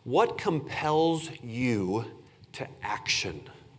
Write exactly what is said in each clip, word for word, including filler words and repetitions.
What compels you to action?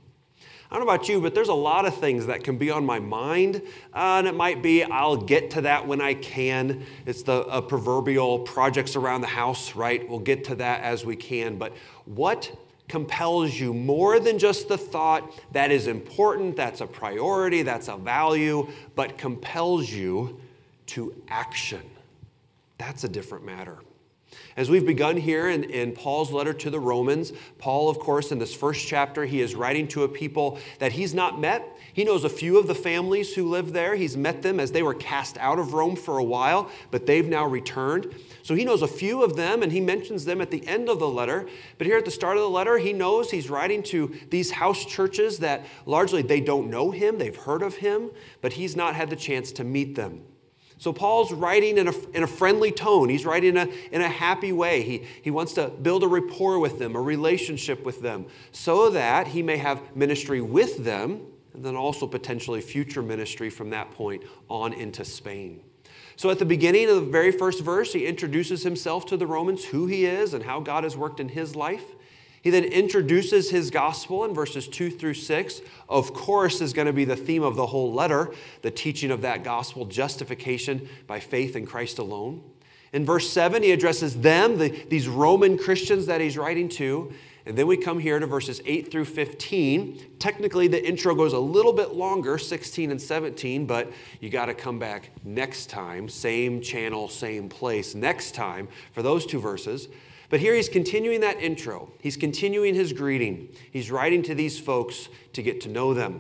I don't know about you, but there's a lot of things that can be on my mind, uh, and it might be I'll get to that when I can. It's the uh, proverbial projects around the house, right? We'll get to that as we can. But what compels you more than just the thought that is important, that's a priority, that's a value, but compels you to action? That's a different matter. As we've begun here in, in Paul's letter to the Romans, Paul, of course, in this first chapter, he is writing to a people that he's not met. He knows a few of the families who live there. He's met them as they were cast out of Rome for a while, but they've now returned. So he knows a few of them, and he mentions them at the end of the letter. But here at the start of the letter, he knows he's writing to these house churches that largely they don't know him, they've heard of him, but he's not had the chance to meet them. So Paul's writing in a, in a friendly tone. He's writing in a, in a happy way. He, he wants to build a rapport with them, a relationship with them, so that he may have ministry with them, and then also potentially future ministry from that point on into Spain. So at the beginning of the very first verse, he introduces himself to the Romans, who he is and how God has worked in his life. He then introduces his gospel in verses two through six. Of course, is going to be the theme of the whole letter, the teaching of that gospel, justification by faith in Christ alone. In verse seven, he addresses them, the, these Roman Christians that he's writing to. And then we come here to verses eight through fifteen. Technically, the intro goes a little bit longer, sixteen and seventeen, but you got to come back next time, same channel, same place, next time for those two verses. But here he's continuing that intro. He's continuing his greeting. He's writing to these folks to get to know them.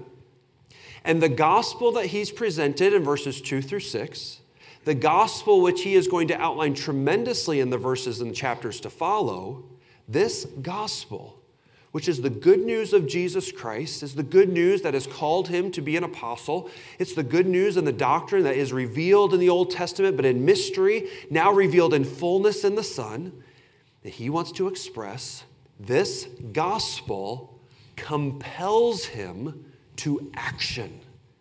And the gospel that he's presented in verses two through six, the gospel which he is going to outline tremendously in the verses and chapters to follow, this gospel, which is the good news of Jesus Christ, is the good news that has called him to be an apostle. It's the good news and the doctrine that is revealed in the Old Testament, but in mystery, now revealed in fullness in the Son. That he wants to express. This gospel compels him to action.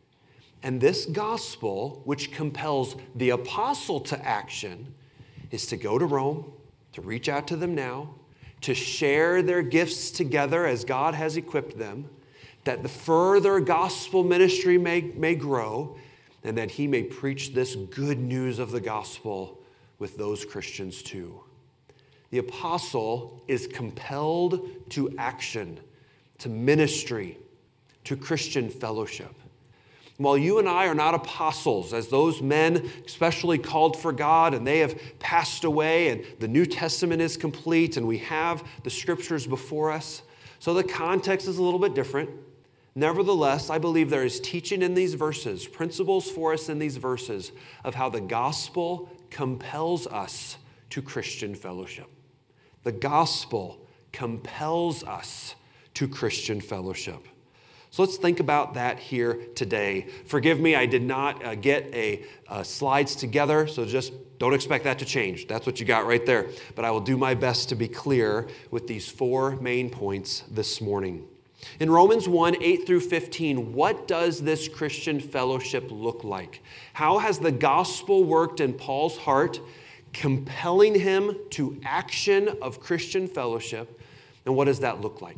And this gospel, which compels the apostle to action, is to go to Rome, to reach out to them now, to share their gifts together as God has equipped them, that the further gospel ministry may, may grow, and that he may preach this good news of the gospel with those Christians too. The apostle is compelled to action, to ministry, to Christian fellowship. While you and I are not apostles, as those men especially called for God, and they have passed away, and the New Testament is complete, and we have the scriptures before us, so the context is a little bit different. Nevertheless, I believe there is teaching in these verses, principles for us in these verses, of how the gospel compels us to Christian fellowship. The gospel compels us to Christian fellowship. So let's think about that here today. Forgive me, I did not uh, get a uh, slides together, so just don't expect that to change. That's what you got right there. But I will do my best to be clear with these four main points this morning. In Romans one, eight through fifteen, what does this Christian fellowship look like? How has the gospel worked in Paul's heart, compelling him to action of Christian fellowship? And what does that look like?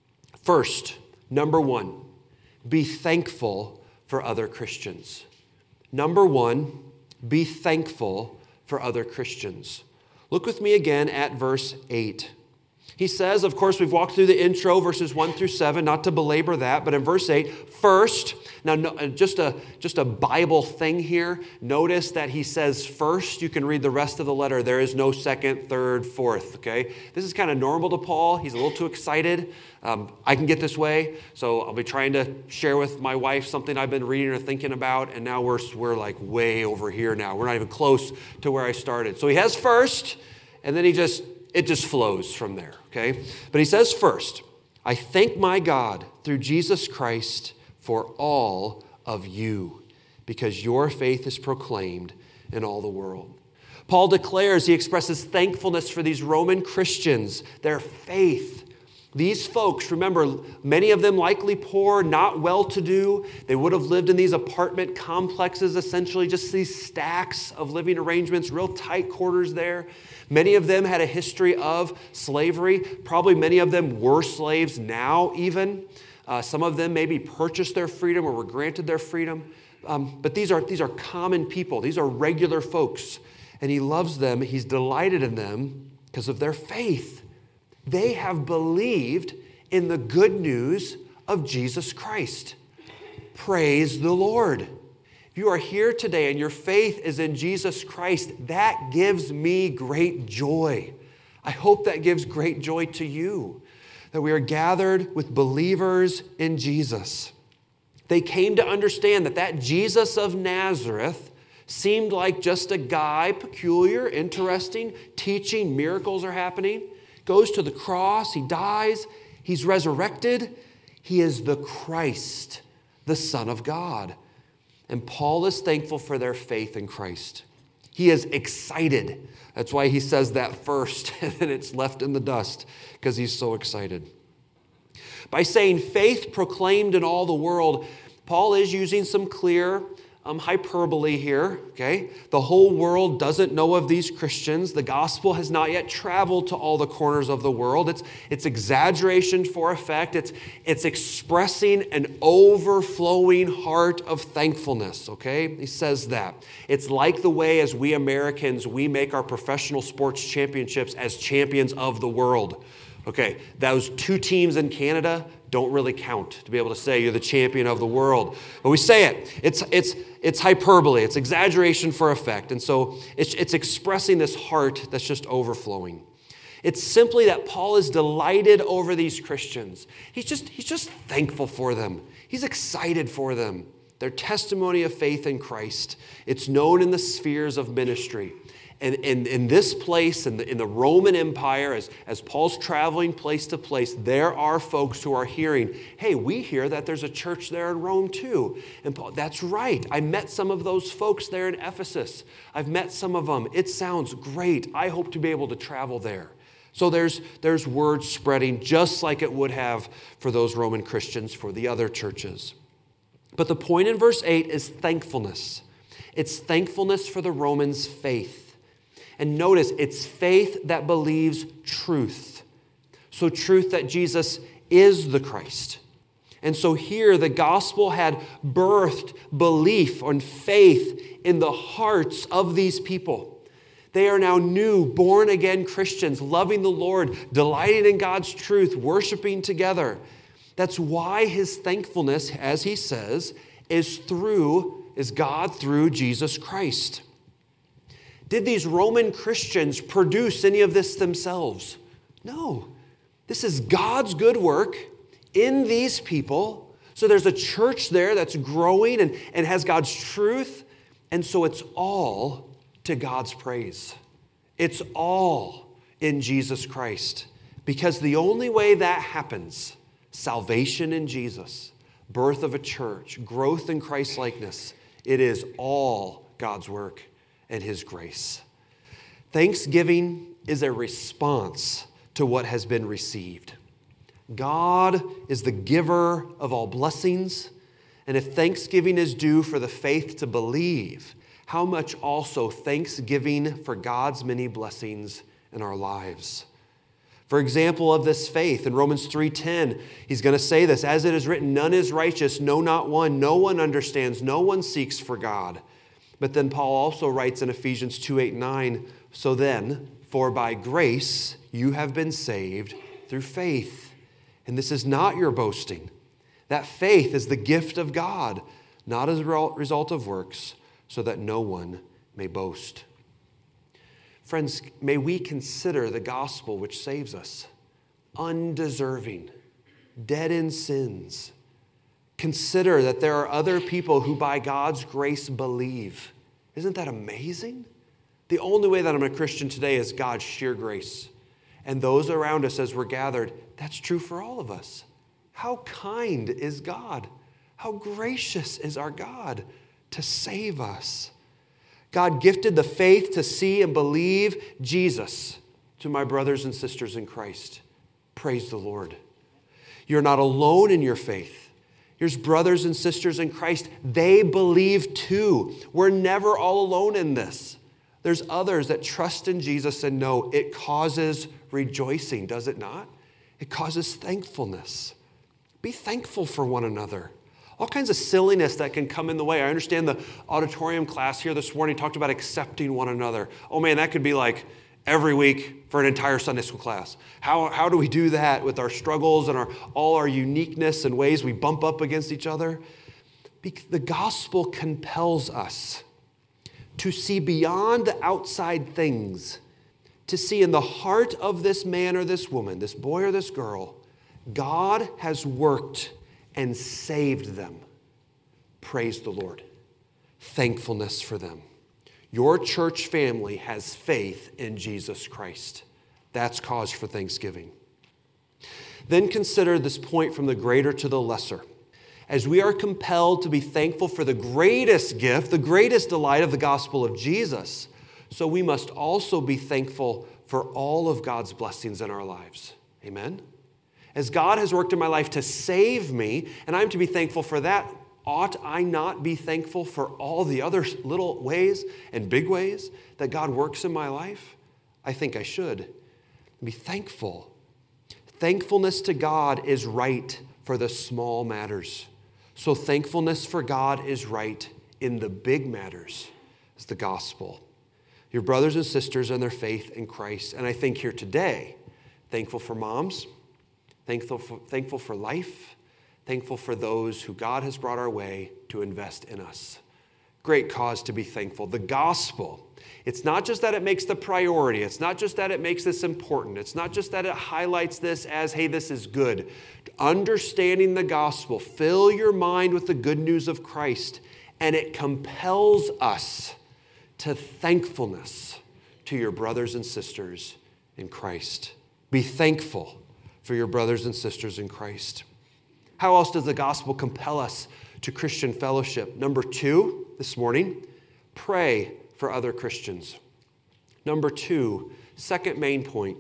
First, number one, be thankful for other Christians. Number one, be thankful for other Christians. Look with me again at verse eight. He says, of course, we've walked through the intro, verses one through seven, not to belabor that, but in verse eight, first, now no, just a, just a Bible thing here. Notice that he says first. You can read the rest of the letter. There is no second, third, fourth, okay? This is kind of normal to Paul. He's a little too excited. Um, I can get this way, so I'll be trying to share with my wife something I've been reading or thinking about, and now we're, we're like way over here now. We're not even close to where I started. So he has first, and then he just, it just flows from there, okay? But he says first, I thank my God through Jesus Christ for all of you, because your faith is proclaimed in all the world. Paul declares, he expresses thankfulness for these Roman Christians, their faith, These folks, remember, many of them likely poor, not well-to-do. They would have lived in these apartment complexes, essentially just these stacks of living arrangements, real tight quarters there. Many of them had a history of slavery. Probably many of them were slaves now even. Uh, some of them maybe purchased their freedom or were granted their freedom. Um, but these are, these are common people. These are regular folks. And he loves them. He's delighted in them because of their faith. They have believed in the good news of Jesus Christ. Praise the Lord. If you are here today and your faith is in Jesus Christ, that gives me great joy. I hope that gives great joy to you, that we are gathered with believers in Jesus. They came to understand that that Jesus of Nazareth seemed like just a guy, peculiar, interesting, teaching, miracles are happening. Goes to the cross, he dies, he's resurrected. He is the Christ, the Son of God. And Paul is thankful for their faith in Christ. He is excited. That's why he says that first, and then it's left in the dust, because he's so excited. By saying faith proclaimed in all the world, Paul is using some clear Um, hyperbole here, okay? The whole world doesn't know of these Christians. The gospel has not yet traveled to all the corners of the world. It's, it's exaggeration for effect. It's, it's expressing an overflowing heart of thankfulness, okay? He says that. It's like the way as we Americans, we make our professional sports championships as champions of the world. Okay, those two teams in Canada don't really count to be able to say you're the champion of the world. But we say it. It's it's it's hyperbole. It's exaggeration for effect. And so it's, it's expressing this heart that's just overflowing. It's simply that Paul is delighted over these Christians. He's just, he's just thankful for them. He's excited for them. Their testimony of faith in Christ. It's known in the spheres of ministry. And in, in this place, in the, in the Roman Empire, as, as Paul's traveling place to place, there are folks who are hearing, hey, we hear that there's a church there in Rome too. And Paul, that's right. I met some of those folks there in Ephesus. I've met some of them. It sounds great. I hope to be able to travel there. So there's, there's word spreading just like it would have for those Roman Christians, for the other churches. But the point in verse eight is thankfulness. It's thankfulness for the Romans' faith. And notice, it's faith that believes truth. So truth that Jesus is the Christ. And so here the gospel had birthed belief and faith in the hearts of these people. They are now new, born-again Christians, loving the Lord, delighting in God's truth, worshiping together. That's why his thankfulness, as he says, is through, is God through Jesus Christ. Did these Roman Christians produce any of this themselves? No. This is God's good work in these people. So there's a church there that's growing and, and has God's truth. And so it's all to God's praise. It's all in Jesus Christ. Because the only way that happens, salvation in Jesus, birth of a church, growth in Christ-likeness, it is all God's work and his grace. Thanksgiving is a response to what has been received. God is the giver of all blessings, and if thanksgiving is due for the faith to believe, how much also thanksgiving for God's many blessings in our lives. For example of this faith, in Romans three ten, he's going to say this, as it is written, none is righteous, no, not one. No one understands, no one seeks for God. But then Paul also writes in Ephesians two, eight, nine, so then, for by grace you have been saved through faith. And this is not your boasting. That faith is the gift of God, not as a result of works, so that no one may boast. Friends, may we consider the gospel which saves us, undeserving, dead in sins. Consider that there are other people who by God's grace believe. Isn't that amazing? The only way that I'm a Christian today is God's sheer grace. And those around us as we're gathered, that's true for all of us. How kind is God? How gracious is our God to save us? God gifted the faith to see and believe Jesus to my brothers and sisters in Christ. Praise the Lord. You're not alone in your faith. Here's brothers and sisters in Christ. They believe too. We're never all alone in this. There's others that trust in Jesus and know it causes rejoicing, does it not? It causes thankfulness. Be thankful for one another. All kinds of silliness that can come in the way. I understand the auditorium class here this morning talked about accepting one another. Oh man, that could be like every week for an entire Sunday school class. How, how do we do that with our struggles and our, all our uniqueness and ways we bump up against each other? The gospel compels us to see beyond the outside things, to see in the heart of this man or this woman, this boy or this girl, God has worked and saved them. Praise the Lord. Thankfulness for them. Your church family has faith in Jesus Christ. That's cause for thanksgiving. Then consider this point from the greater to the lesser. As we are compelled to be thankful for the greatest gift, the greatest delight of the gospel of Jesus, so we must also be thankful for all of God's blessings in our lives. Amen? As God has worked in my life to save me, and I'm to be thankful for that, ought I not be thankful for all the other little ways and big ways that God works in my life? I think I should. Be thankful. Thankfulness to God is right for the small matters. So thankfulness for God is right in the big matters. It's the gospel. Your brothers and sisters and their faith in Christ. And I think here today, thankful for moms, thankful for, thankful for life, thankful for those who God has brought our way to invest in us. Great cause to be thankful. The gospel, it's not just that it makes the priority. It's not just that it makes this important. It's not just that it highlights this as, hey, this is good. Understanding the gospel, fill your mind with the good news of Christ, and it compels us to thankfulness to your brothers and sisters in Christ. Be thankful for your brothers and sisters in Christ. How else does the gospel compel us to Christian fellowship? Number two, this morning, pray for other Christians. Number two, second main point,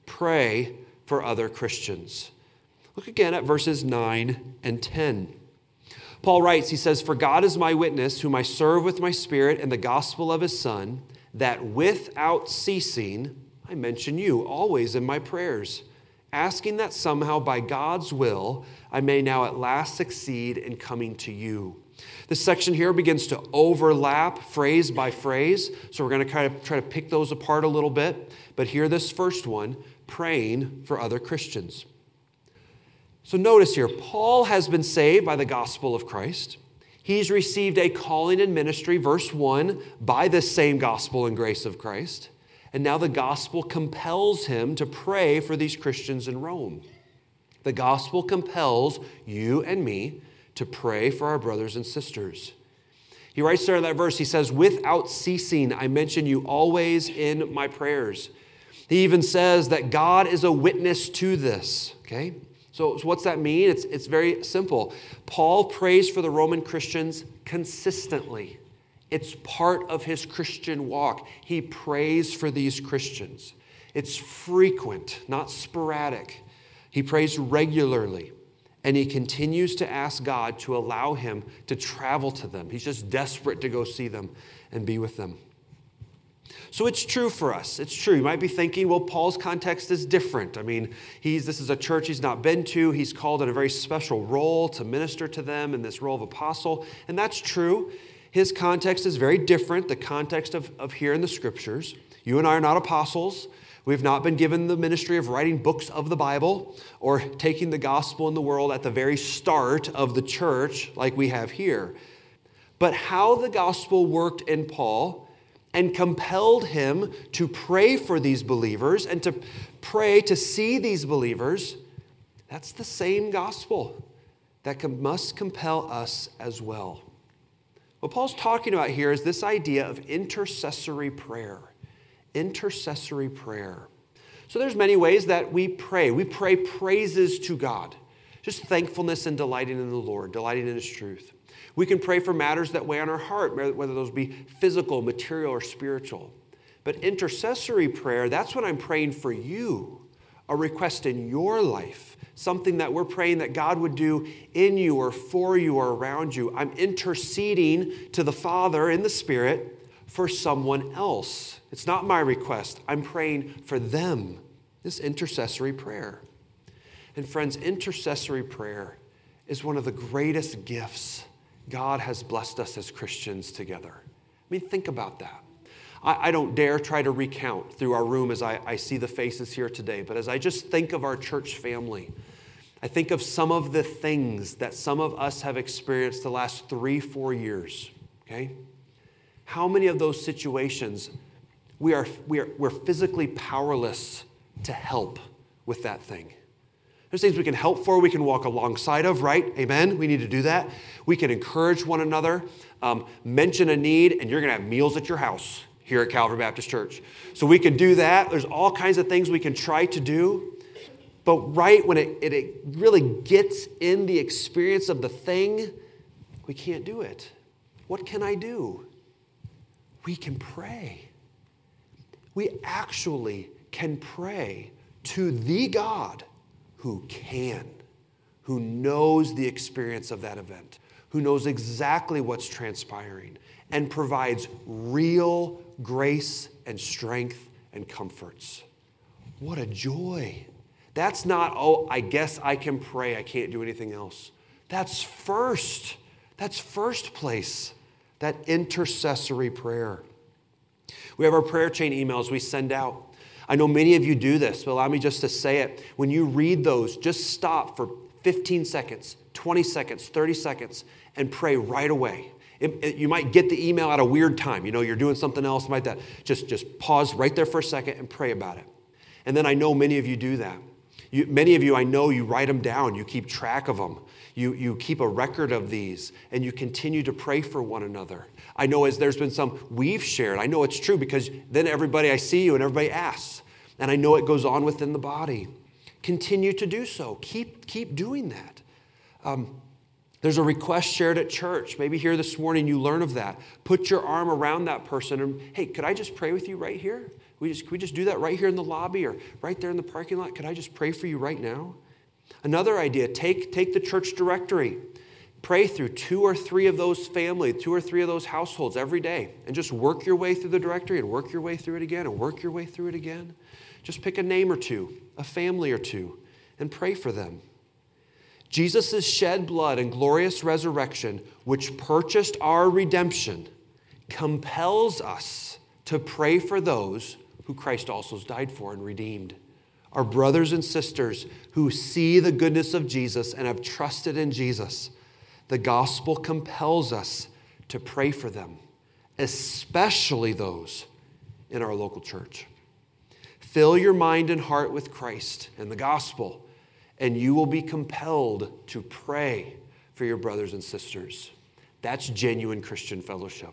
pray for other Christians. Look again at verses nine and ten. Paul writes, he says, "For God is my witness, whom I serve with my spirit in the gospel of his Son, that without ceasing I mention you always in my prayers, asking that somehow by God's will I may now at last succeed in coming to you." This section here begins to overlap phrase by phrase, so we're going to kind of try to pick those apart a little bit. But here, this first one, praying for other Christians. So notice here, Paul has been saved by the gospel of Christ. He's received a calling in ministry, verse one, by this same gospel and grace of Christ. And now the gospel compels him to pray for these Christians in Rome. The gospel compels you and me to pray for our brothers and sisters. He writes there in that verse, he says, "Without ceasing, I mention you always in my prayers." He even says that God is a witness to this, okay? So, so what's that mean? It's, it's very simple. Paul prays for the Roman Christians consistently. It's part of his Christian walk. He prays for these Christians. It's frequent, not sporadic. He prays regularly, and he continues to ask God to allow him to travel to them. He's just desperate to go see them and be with them. So it's true for us. It's true. You might be thinking, well, Paul's context is different. I mean, he's this is a church he's not been to. He's called in a very special role to minister to them in this role of apostle. And that's true. His context is very different, the context of, of here in the scriptures. You and I are not apostles. We've not been given the ministry of writing books of the Bible or taking the gospel in the world at the very start of the church like we have here. But how the gospel worked in Paul and compelled him to pray for these believers and to pray to see these believers, that's the same gospel that com- must compel us as well. What Paul's talking about here is this idea of intercessory prayer. Intercessory prayer. So there's many ways that we pray. We pray praises to God. Just thankfulness and delighting in the Lord, delighting in his truth. We can pray for matters that weigh on our heart, whether those be physical, material, or spiritual. But intercessory prayer, that's when I'm praying for you, a request in your life something that we're praying that God would do in you or for you or around you. I'm interceding to the Father in the Spirit for someone else. It's not my request. I'm praying for them. This intercessory prayer. And friends, intercessory prayer is one of the greatest gifts God has blessed us as Christians together. I mean, think about that. I, I don't dare try to recount through our room as I, I see the faces here today, but as I just think of our church family, I think of some of the things that some of us have experienced the last three, four years, okay? How many of those situations we are, we are, we're physically powerless to help with that thing? There's things we can help for, we can walk alongside of, right? Amen? We need to do that. We can encourage one another, um, mention a need, and you're going to have meals at your house here at Calvary Baptist Church. So we can do that. There's all kinds of things we can try to do. But right when it, it, it really gets in the experience of the thing, we can't do it. What can I do? We can pray. We actually can pray to the God who can, who knows the experience of that event, who knows exactly what's transpiring, and provides real grace and strength and comforts. What a joy. That's not, oh, I guess I can pray, I can't do anything else. That's first. That's first place, that intercessory prayer. We have our prayer chain emails we send out. I know many of you do this, but allow me just to say it. When you read those, just stop for fifteen seconds, twenty seconds, thirty seconds, and pray right away. It, it, you might get the email at a weird time. You know, you're doing something else like that. Just, just pause right there for a second and pray about it. And then I know many of you do that. You, many of you, I know you write them down. You keep track of them. You, you keep a record of these, and you continue to pray for one another. I know as there's been some we've shared, I know it's true because then everybody, I see you and everybody asks. And I know it goes on within the body. Continue to do so. Keep, keep doing that. Um, there's a request shared at church. Maybe here this morning you learn of that. Put your arm around that person and, hey, could I just pray with you right here? We just, could we just do that right here in the lobby or right there in the parking lot? Could I just pray for you right now? Another idea, take, take the church directory. Pray through two or three of those families, two or three of those households every day, and just work your way through the directory and work your way through it again and work your way through it again. Just pick a name or two, a family or two, and pray for them. Jesus' shed blood and glorious resurrection, which purchased our redemption, compels us to pray for those who Christ also died for and redeemed. Our brothers and sisters who see the goodness of Jesus and have trusted in Jesus. The gospel compels us to pray for them, especially those in our local church. Fill your mind and heart with Christ and the gospel, and you will be compelled to pray for your brothers and sisters. That's genuine Christian fellowship.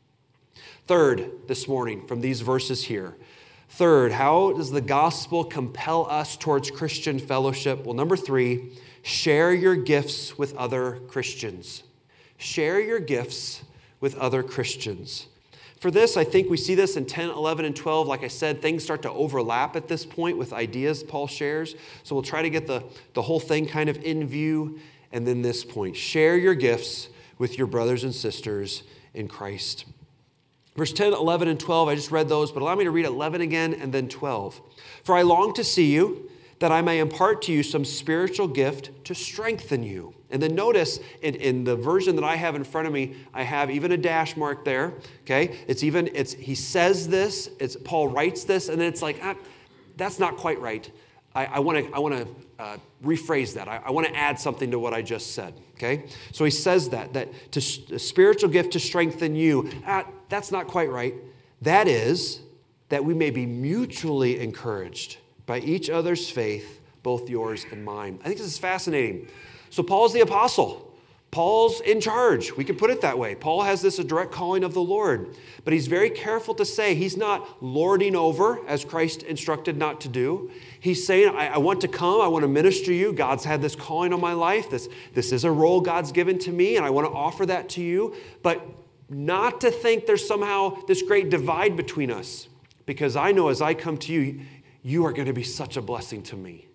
Third, this morning, from these verses here, third, how does the gospel compel us towards Christian fellowship? Well, number three, share your gifts with other Christians. Share your gifts with other Christians. For this, I think we see this in ten, eleven, and twelve. Like I said, things start to overlap at this point with ideas Paul shares. So we'll try to get the, the whole thing kind of in view. And then this point, share your gifts with your brothers and sisters in Christ. Verse ten, eleven, and twelve, I just read those, but allow me to read eleven again and then twelve. For I long to see you, that I may impart to you some spiritual gift to strengthen you. And then notice in, in the version that I have in front of me, I have even a dash mark there. Okay, it's even it's he says this. It's Paul writes this, and then it's like ah, that's not quite right. I want to I want to uh, rephrase that. I, I want to add something to what I just said. Okay, so he says that that to a spiritual gift to strengthen you. Ah, that's not quite right. That is that we may be mutually encouraged by each other's faith, both yours and mine. I think this is fascinating. So Paul's the apostle. Paul's in charge. We can put it that way. Paul has this a direct calling of the Lord. But he's very careful to say he's not lording over, as Christ instructed not to do. He's saying, I, I want to come. I want to minister to you. God's had this calling on my life. This, this is a role God's given to me, and I want to offer that to you. But not to think there's somehow this great divide between us. Because I know as I come to you, you are going to be such a blessing to me.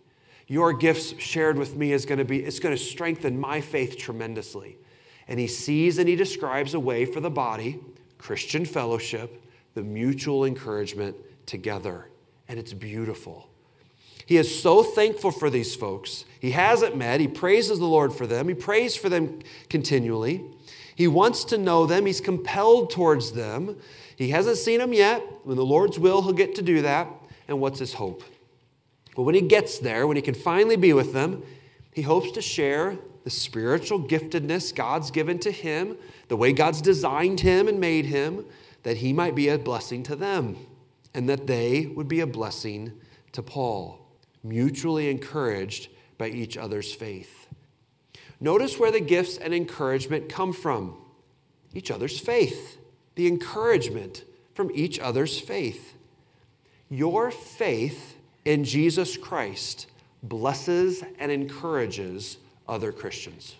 Your gifts shared with me is going to be, it's going to strengthen my faith tremendously. And he sees and he describes a way for the body, Christian fellowship, the mutual encouragement together. And it's beautiful. He is so thankful for these folks. He hasn't met. He praises the Lord for them. He prays for them continually. He wants to know them. He's compelled towards them. He hasn't seen them yet. When the Lord's will, he'll get to do that. And what's his hope? Well, when he gets there, when he can finally be with them, he hopes to share the spiritual giftedness God's given to him, the way God's designed him and made him, that he might be a blessing to them, and that they would be a blessing to Paul, mutually encouraged by each other's faith. Notice where the gifts and encouragement come from. Each other's faith. The encouragement from each other's faith. Your faith in Jesus Christ blesses and encourages other Christians.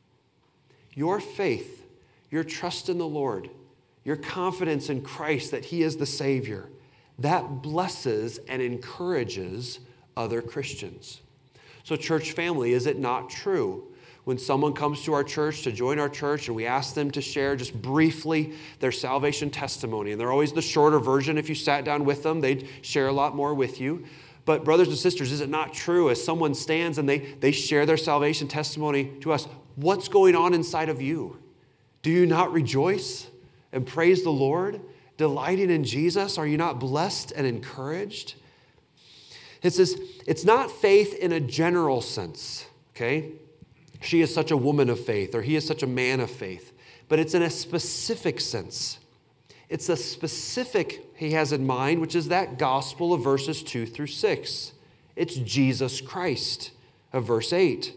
Your faith, your trust in the Lord, your confidence in Christ that he is the Savior, that blesses and encourages other Christians. So church family, is it not true when someone comes to our church to join our church and we ask them to share just briefly their salvation testimony, and they're always the shorter version. If you sat down with them, they'd share a lot more with you. But brothers and sisters, is it not true as someone stands and they, they share their salvation testimony to us, what's going on inside of you? Do you not rejoice and praise the Lord, delighting in Jesus? Are you not blessed and encouraged? It says, it's not faith in a general sense, okay? She is such a woman of faith, or he is such a man of faith. But it's in a specific sense. It's a specific he has in mind, which is that gospel of verses two through six. It's Jesus Christ of verse eight.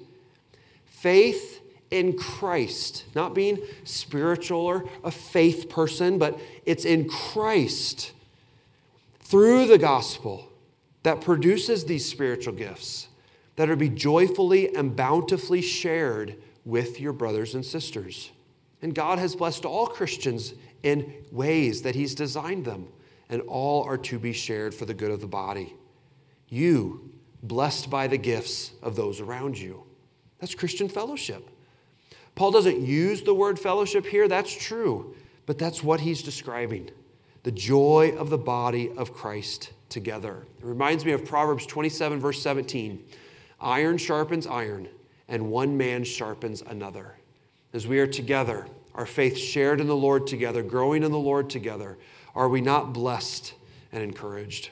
Faith in Christ, not being spiritual or a faith person, but it's in Christ through the gospel that produces these spiritual gifts that are to be joyfully and bountifully shared with your brothers and sisters. And God has blessed all Christians in ways that he's designed them, and all are to be shared for the good of the body. You, blessed by the gifts of those around you. That's Christian fellowship. Paul doesn't use the word fellowship here, that's true, but that's what he's describing. The joy of the body of Christ together. It reminds me of Proverbs twenty-seven, verse seventeen. Iron sharpens iron, and one man sharpens another. As we are together, our faith shared in the Lord together, growing in the Lord together, are we not blessed and encouraged?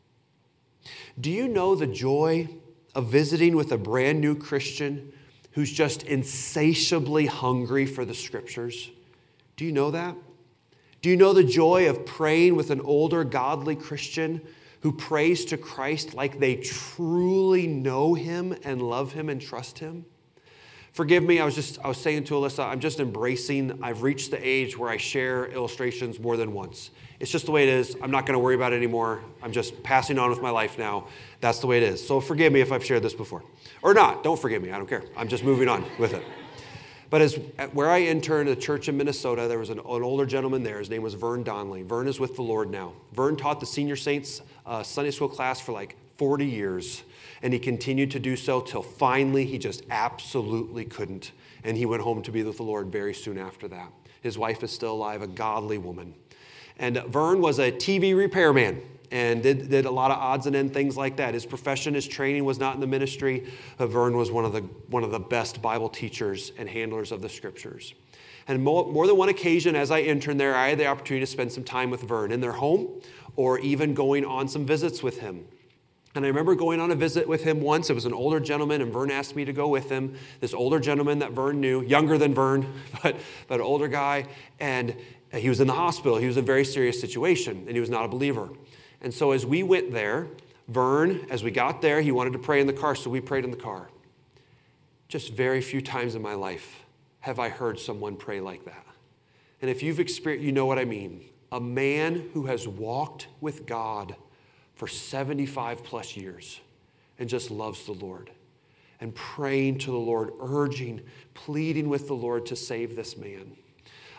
Do you know the joy of visiting with a brand new Christian who's just insatiably hungry for the Scriptures? Do you know that? Do you know the joy of praying with an older, godly Christian who prays to Christ like they truly know him and love him and trust him? Forgive me, I was just I was saying to Alyssa, I'm just embracing, I've reached the age where I share illustrations more than once. It's just the way it is. I'm not going to worry about it anymore. I'm just passing on with my life now. That's the way it is. So forgive me if I've shared this before. Or not. Don't forgive me. I don't care. I'm just moving on with it. But as where I interned at a church in Minnesota, there was an, an older gentleman there. His name was Vern Donnelly. Vern is with the Lord now. Vern taught the senior saints uh, Sunday school class for like forty years. And he continued to do so till finally he just absolutely couldn't. And he went home to be with the Lord very soon after that. His wife is still alive, a godly woman. And Vern was a T V repairman and did, did a lot of odds and ends, things like that. His profession, his training was not in the ministry. But Vern was one of the one of the best Bible teachers and handlers of the Scriptures. And more, more than one occasion as I interned there, I had the opportunity to spend some time with Vern in their home or even going on some visits with him. And I remember going on a visit with him once. It was an older gentleman, and Vern asked me to go with him. This older gentleman that Vern knew, younger than Vern, but, but an older guy. And he was in the hospital. He was in a very serious situation, and he was not a believer. And so as we went there, Vern, as we got there, he wanted to pray in the car, so we prayed in the car. Just very few times in my life have I heard someone pray like that. And if you've experienced, you know what I mean. A man who has walked with God for seventy-five plus years and just loves the Lord and praying to the Lord, urging, pleading with the Lord to save this man.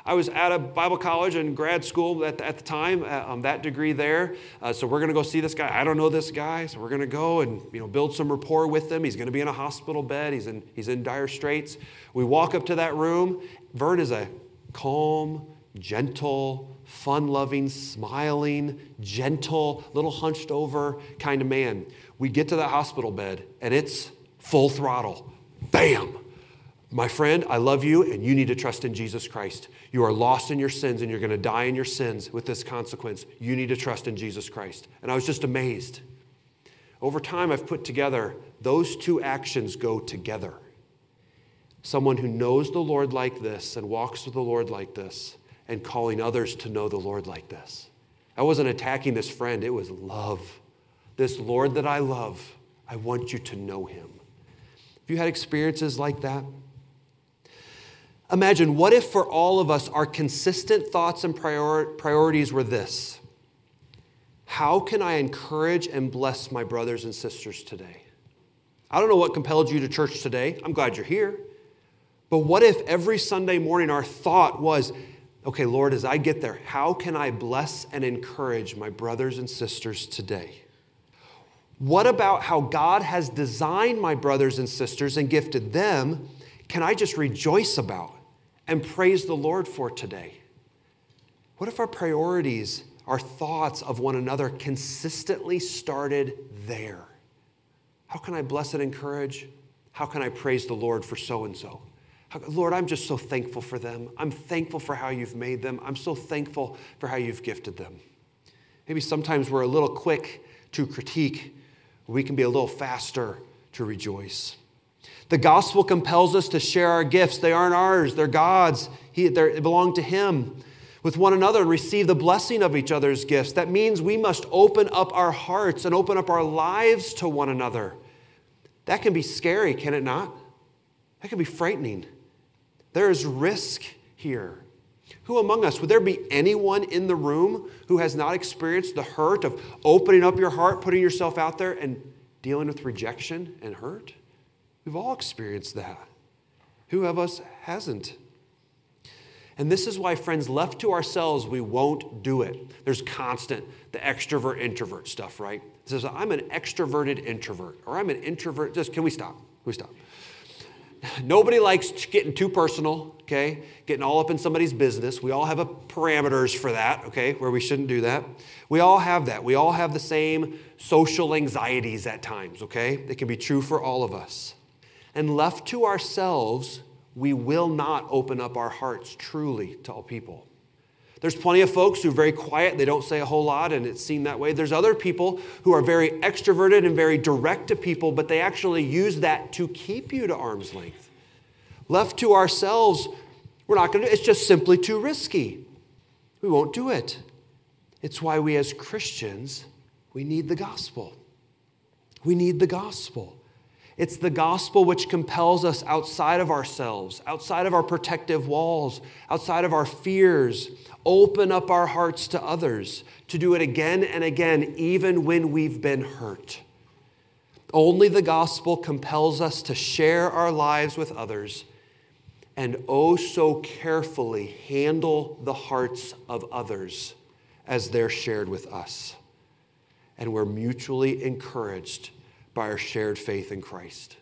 I was at a Bible college and grad school at the, at the time, uh, um, that degree there. Uh, so we're going to go see this guy. I don't know this guy, so we're going to go and you know build some rapport with him. He's going to be in a hospital bed. He's in he's in dire straits. We walk up to that room. Vern is a calm, gentle, fun-loving, smiling, gentle, little hunched over kind of man. We get to that hospital bed, and it's full throttle. Bam! My friend, I love you, and you need to trust in Jesus Christ. You are lost in your sins, and you're going to die in your sins with this consequence. You need to trust in Jesus Christ. And I was just amazed. Over time, I've put together, those two actions go together. Someone who knows the Lord like this and walks with the Lord like this and calling others to know the Lord like this. I wasn't attacking this friend. It was love. This Lord that I love, I want you to know him. Have you had experiences like that? Imagine, what if for all of us, our consistent thoughts and prior- priorities were this? How can I encourage and bless my brothers and sisters today? I don't know what compelled you to church today. I'm glad you're here. But what if every Sunday morning our thought was, okay, Lord, as I get there, how can I bless and encourage my brothers and sisters today? What about how God has designed my brothers and sisters and gifted them can I just rejoice about and praise the Lord for today? What if our priorities, our thoughts of one another consistently started there? How can I bless and encourage? How can I praise the Lord for so-and-so? How, Lord, I'm just so thankful for them. I'm thankful for how you've made them. I'm so thankful for how you've gifted them. Maybe sometimes we're a little quick to critique. We can be a little faster to rejoice. The gospel compels us to share our gifts. They aren't ours. They're God's. He, they're, they belong to him. With one another and receive the blessing of each other's gifts. That means we must open up our hearts and open up our lives to one another. That can be scary, can it not? That can be frightening. There is risk here. Who among us, would there be anyone in the room who has not experienced the hurt of opening up your heart, putting yourself out there, and dealing with rejection and hurt? We've all experienced that. Who of us hasn't? And this is why, friends, left to ourselves, we won't do it. There's constant, the extrovert, introvert stuff, right? It says, I'm an extroverted introvert, or I'm an introvert. Just, can we stop? Can we stop? Nobody likes getting too personal, okay? Getting all up in somebody's business. We all have a parameters for that, okay, where we shouldn't do that. We all have that. We all have the same social anxieties at times, okay? It can be true for all of us. And left to ourselves, we will not open up our hearts truly to all people. There's plenty of folks who are very quiet. They don't say a whole lot, and it's seen that way. There's other people who are very extroverted and very direct to people, but they actually use that to keep you to arm's length. Left to ourselves, we're not going to do it. It's just simply too risky. We won't do it. It's why we as Christians, we need the gospel. We need the gospel. It's the gospel which compels us outside of ourselves, outside of our protective walls, outside of our fears, open up our hearts to others, to do it again and again, even when we've been hurt. Only the gospel compels us to share our lives with others and oh so carefully handle the hearts of others as they're shared with us. And we're mutually encouraged by our shared faith in Christ.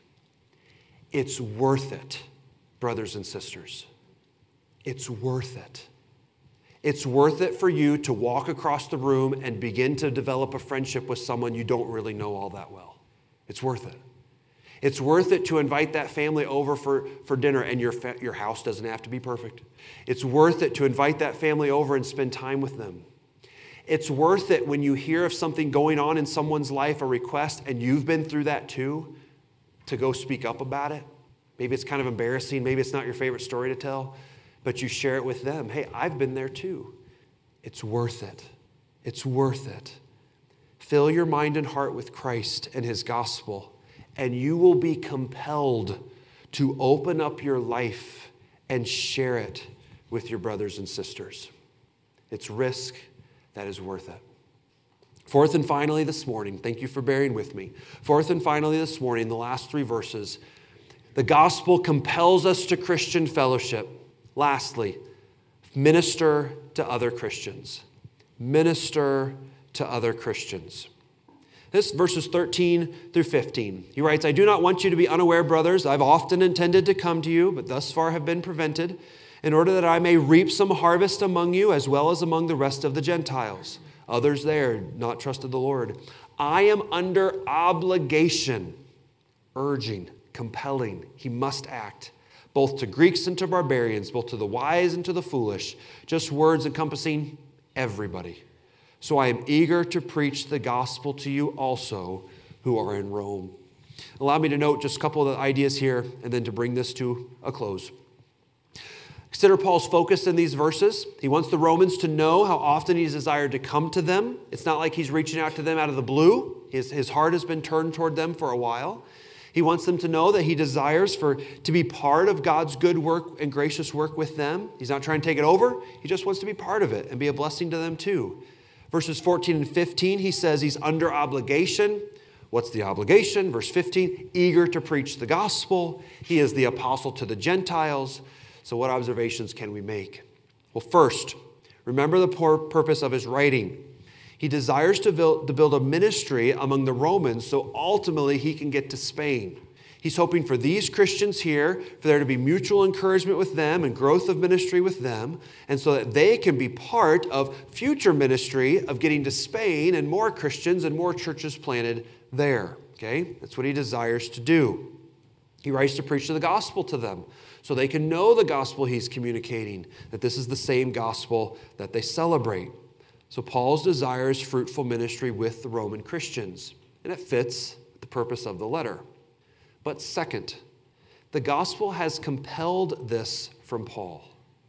It's worth it, brothers and sisters. It's worth it. It's worth it for you to walk across the room and begin to develop a friendship with someone you don't really know all that well. It's worth it. It's worth it to invite that family over for, for dinner, and your, fa- your house doesn't have to be perfect. It's worth it to invite that family over and spend time with them. It's worth it when you hear of something going on in someone's life, a request, and you've been through that too, to go speak up about it. Maybe it's kind of embarrassing. Maybe it's not your favorite story to tell, but you share it with them. Hey, I've been there too. It's worth it. It's worth it. Fill your mind and heart with Christ and his gospel, and you will be compelled to open up your life and share it with your brothers and sisters. It's risk that is worth it. Fourth and finally this morning, thank you for bearing with me. Fourth and finally this morning, the last three verses, the gospel compels us to Christian fellowship. Lastly, Minister to other Christians. Minister to other Christians. This verses thirteen through fifteen. He writes, I do not want you to be unaware, brothers. I've often intended to come to you, but thus far have been prevented, in order that I may reap some harvest among you, as well as among the rest of the Gentiles. Others there not trusted the Lord. I am under obligation, urging, compelling. He must act, both to Greeks and to barbarians, both to the wise and to the foolish. Just words encompassing everybody. So I am eager to preach the gospel to you also who are in Rome. Allow me to note just a couple of ideas here and then to bring this to a close. Consider Paul's focus in these verses. He wants the Romans to know how often he's desired to come to them. It's not like he's reaching out to them out of the blue. His, his heart has been turned toward them for a while. He wants them to know that he desires for to be part of God's good work and gracious work with them. He's not trying to take it over. He just wants to be part of it and be a blessing to them too. Verses fourteen and fifteen, he says he's under obligation. What's the obligation? Verse fifteen, eager to preach the gospel. He is the apostle to the Gentiles. So what observations can we make? Well, first, remember the purpose of his writing. He desires to build, to build a ministry among the Romans so ultimately he can get to Spain. He's hoping for these Christians here, for there to be mutual encouragement with them and growth of ministry with them, and so that they can be part of future ministry of getting to Spain and more Christians and more churches planted there. Okay? That's what he desires to do. He writes to preach the gospel to them so they can know the gospel he's communicating, that this is the same gospel that they celebrate. So Paul's desires fruitful ministry with the Roman Christians, and it fits the purpose of the letter. But second, the gospel has compelled this from Paul.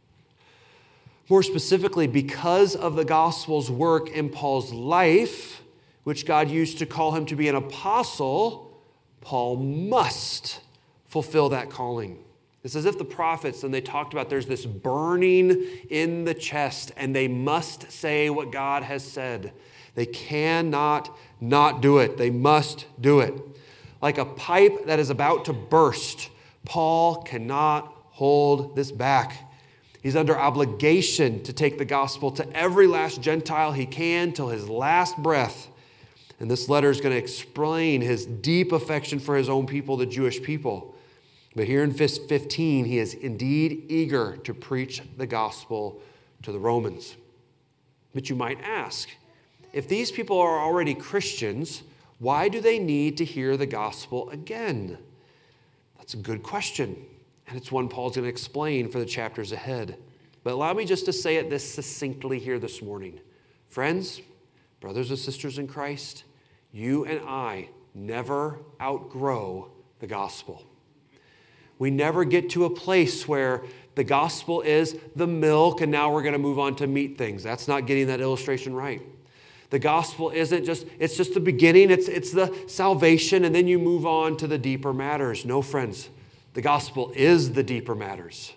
More specifically, because of the gospel's work in Paul's life, which God used to call him to be an apostle, Paul must fulfill that calling. It's as if the prophets, and they talked about there's this burning in the chest, and they must say what God has said. They cannot not do it. They must do it. Like a pipe that is about to burst, Paul cannot hold this back. He's under obligation to take the gospel to every last Gentile he can till his last breath. And this letter is going to explain his deep affection for his own people, the Jewish people. But here in verse fifteen, he is indeed eager to preach the gospel to the Romans. But you might ask, if these people are already Christians, why do they need to hear the gospel again? That's a good question, and it's one Paul's going to explain for the chapters ahead. But allow me just to say it this succinctly here this morning. Friends, brothers and sisters in Christ, you and I never outgrow the gospel. We never get to a place where the gospel is the milk and now we're going to move on to meat things. That's not getting that illustration right. The gospel isn't just, it's just the beginning, it's, it's the salvation, and then you move on to the deeper matters. No, friends, the gospel is the deeper matters.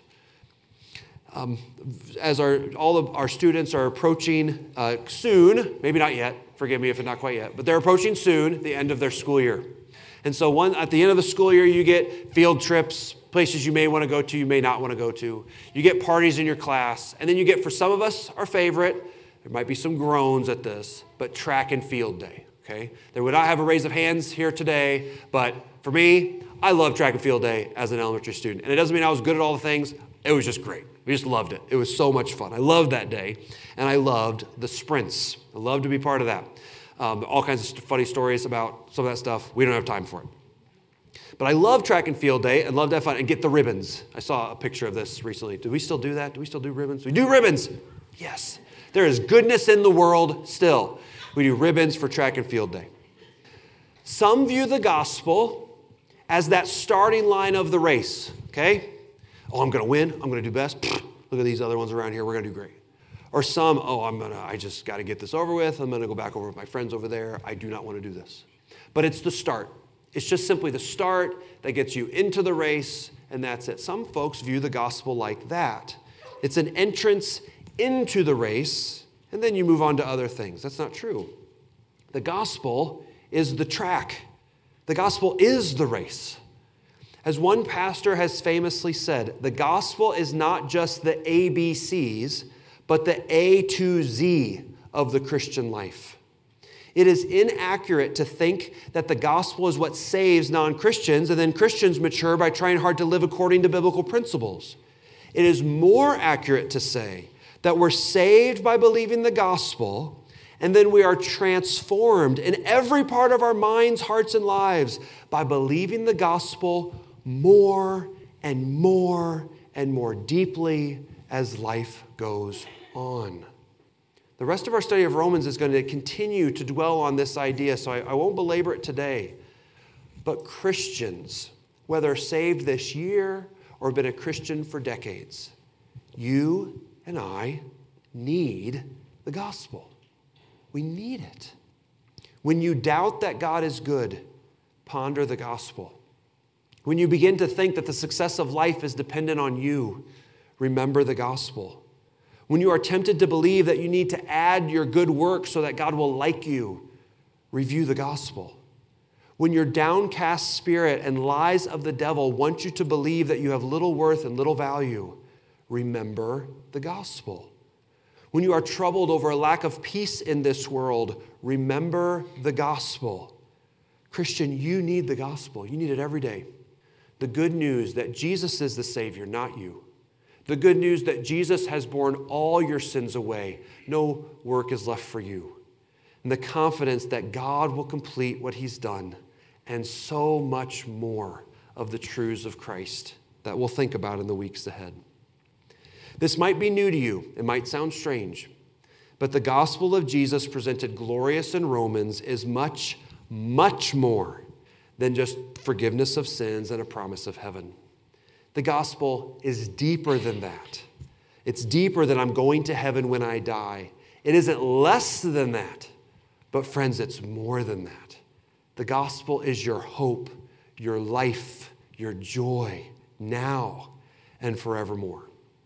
Um, as our all of our students are approaching uh, soon, maybe not yet, forgive me if it's not quite yet, but they're approaching soon the end of their school year. And so one at the end of the school year, you get field trips, places you may want to go to, you may not want to go to. You get parties in your class, and then you get, for some of us, our favorite, there might be some groans at this, but track and field day, okay? There would not have a raise of hands here today, but for me, I love track and field day as an elementary student. And it doesn't mean I was good at all the things. It was just great. We just loved it. It was so much fun. I loved that day, and I loved the sprints. I loved to be part of that. Um, all kinds of funny stories about some of that stuff. We don't have time for it. But I love track and field day and love to have fun and get the ribbons. I saw a picture of this recently. Do we still do that? Do we still do ribbons? We do ribbons. Yes. There is goodness in the world still. We do ribbons for track and field day. Some view the gospel as that starting line of the race, okay? Oh, I'm going to win. I'm going to do best. Look at these other ones around here. We're going to do great. Or some, oh, I'm going to, I just got to get this over with. I'm going to go back over with my friends over there. I do not want to do this. But it's the start. It's just simply the start that gets you into the race, and that's it. Some folks view the gospel like that. It's an entrance into the race, and then you move on to other things. That's not true. The gospel is the track. The gospel is the race. As one pastor has famously said, the gospel is not just the A B Cs, but the A to Z of the Christian life. It is inaccurate to think that the gospel is what saves non-Christians, and then Christians mature by trying hard to live according to biblical principles. It is more accurate to say that we're saved by believing the gospel, and then we are transformed in every part of our minds, hearts, and lives by believing the gospel more and more and more deeply as life goes on. The rest of our study of Romans is going to continue to dwell on this idea, so I, I won't belabor it today. But Christians, whether saved this year or been a Christian for decades, you and I need the gospel. We need it. When you doubt that God is good, ponder the gospel. When you begin to think that the success of life is dependent on you, remember the gospel. When you are tempted to believe that you need to add your good work so that God will like you, review the gospel. When your downcast spirit and lies of the devil want you to believe that you have little worth and little value, remember the gospel. When you are troubled over a lack of peace in this world, remember the gospel. Christian, you need the gospel. You need it every day. The good news that Jesus is the Savior, not you. The good news that Jesus has borne all your sins away. No work is left for you. And the confidence that God will complete what he's done. And so much more of the truths of Christ that we'll think about in the weeks ahead. This might be new to you. It might sound strange. But the gospel of Jesus presented glorious in Romans is much, much more than just forgiveness of sins and a promise of heaven. The gospel is deeper than that. It's deeper than I'm going to heaven when I die. It isn't less than that. But friends, it's more than that. The gospel is your hope, your life, your joy, now and forevermore.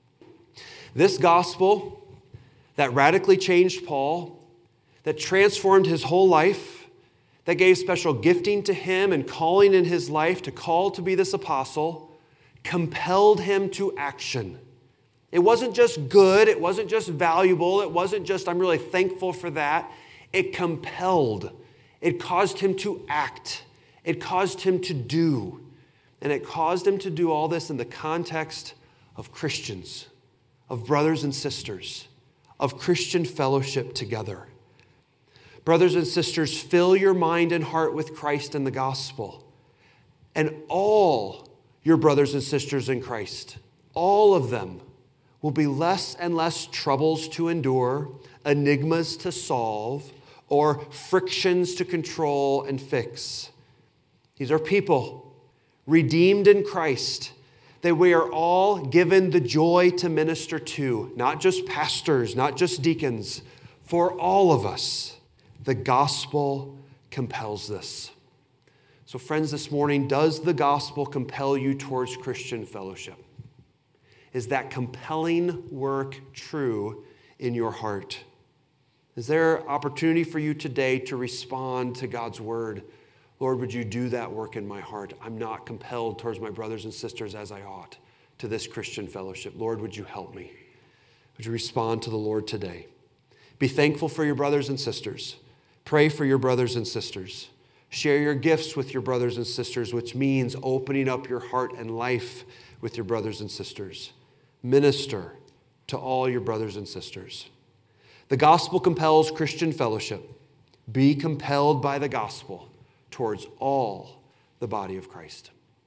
This gospel that radically changed Paul, that transformed his whole life, that gave special gifting to him and calling in his life to call to be this apostle, compelled him to action. It wasn't just good. It wasn't just valuable. It wasn't just, I'm really thankful for that. It compelled. It caused him to act. It caused him to do. And it caused him to do all this in the context of Christians, of brothers and sisters, of Christian fellowship together. Brothers and sisters, fill your mind and heart with Christ and the gospel. And all your brothers and sisters in Christ, all of them, will be less and less troubles to endure, enigmas to solve, or frictions to control and fix. These are people redeemed in Christ that we are all given the joy to minister to, not just pastors, not just deacons, for all of us. The gospel compels this. So friends, this morning, does the gospel compel you towards Christian fellowship? Is that compelling work true in your heart? Is there opportunity for you today to respond to God's word? Lord, would you do that work in my heart? I'm not compelled towards my brothers and sisters as I ought to this Christian fellowship. Lord, would you help me? Would you respond to the Lord today? Be thankful for your brothers and sisters. Pray for your brothers and sisters. Share your gifts with your brothers and sisters, which means opening up your heart and life with your brothers and sisters. Minister to all your brothers and sisters. The gospel compels Christian fellowship. Be compelled by the gospel towards all the body of Christ.